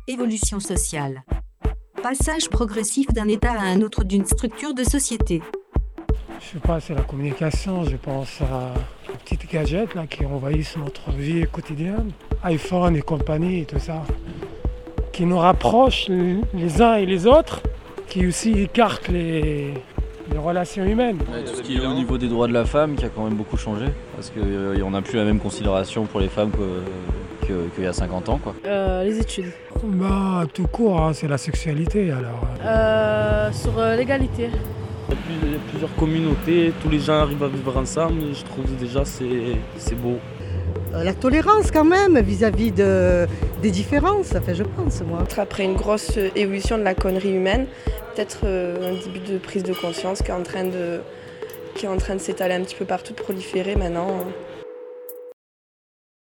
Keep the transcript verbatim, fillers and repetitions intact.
Évolution sociale. Passage progressif d'un état à un autre d'une structure de société. Je sais pas, c'est la communication, je pense à aux petites gadgets là, qui envahissent notre vie quotidienne. iPhone et compagnie et tout ça. Qui nous rapprochent les uns et les autres, qui aussi écartent les, les relations humaines. Ouais, tout ce qui est au niveau des droits de la femme qui a quand même beaucoup changé, parce qu'on euh, n'a plus la même considération pour les femmes que, que, qu'il y a cinquante ans. Quoi. Euh, les études. Bah, tout court, hein, c'est la sexualité alors. Euh, sur euh, l'égalité. Il y a plus- il y a plusieurs communautés, tous les gens arrivent à vivre ensemble, je trouve déjà c'est c'est beau. Euh, La tolérance quand même vis-à-vis de, des différences, enfin, je pense moi. Après une grosse évolution de la connerie humaine, peut-être euh, un début de prise de conscience qui est en train de, qui est en train de s'étaler un petit peu partout, de proliférer maintenant.